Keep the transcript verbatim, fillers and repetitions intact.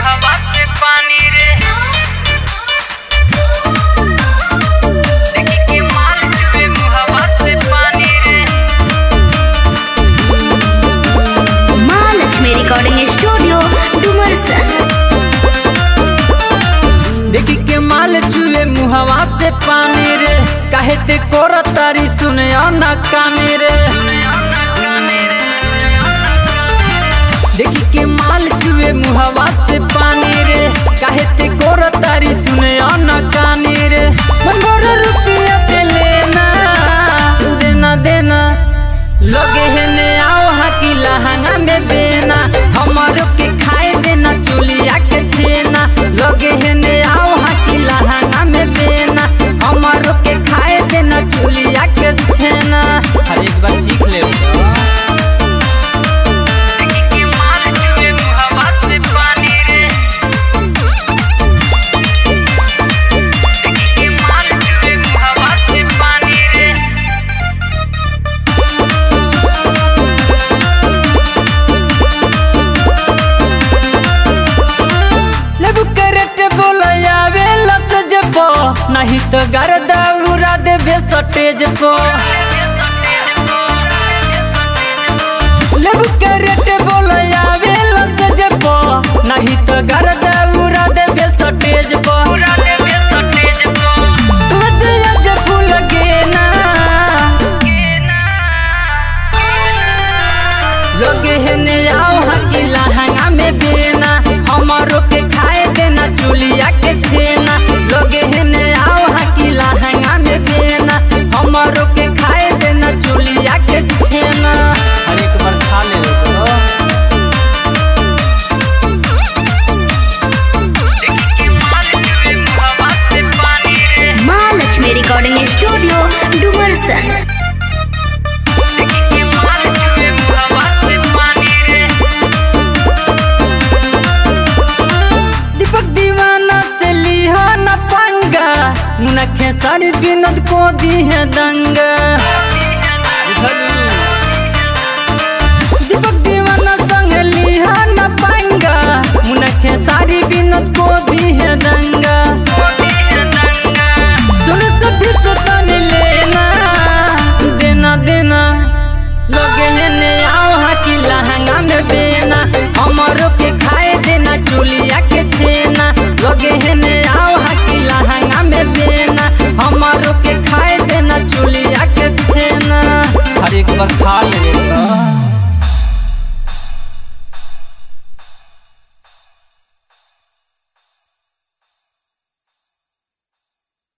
मुहवा से पानी रे देखी के माल चुए मुहवा से पानी रे। Mahalakshmi recording studio Dumarsan. देखी के माल चुए मुहवा से पानी रे काहे ते कोरा तारी सुने ना कानी रे। देखी के माल चुए मुहवा से पानी रे काहे ते कोरा तारी सुने ना कानी रे। पंद्रह रुपया पे लेना देना देना लगे है ने आओ हाकी लहंगा में बेना हमारो के खाए देना चुलिया के छेना लगे है ने आओ हाकी लहंगा में बेना हमारो के खाए देना चुलिया के छेना। हर एक बार सीख ले देखी के माल चुए मुहवा से पानी रे देखी के माल चुए मुहवा से पानी रे। लेबू करट बोलया वेला सजबो नहीं तो गर्दा उड़ा देबे सटेज पो। लेबू करट बोलया वेला सजबो नहीं तो गर्दा उड़ा देबे सटेज पो। लदया जे फूल गेना लोगे है ने आओ हाकी लहंगा में देना हमारो के खाए देना चुलिया के छेना लोगे है ने आओ हाकी लहंगा में देना हमारो के खाए देना चुलिया के छेना। हर एक बार खा ले देखी के माल चुए मुहवा से पानी रे महालक्ष्मी रिकॉर्डिंग स्टूडियो डुमरसन। देखी के माल चुए मुहवा से पानी रे। दीपक दीवाना से लिहा न पंगा मुनखे सारी बिनद को दी है दंगा।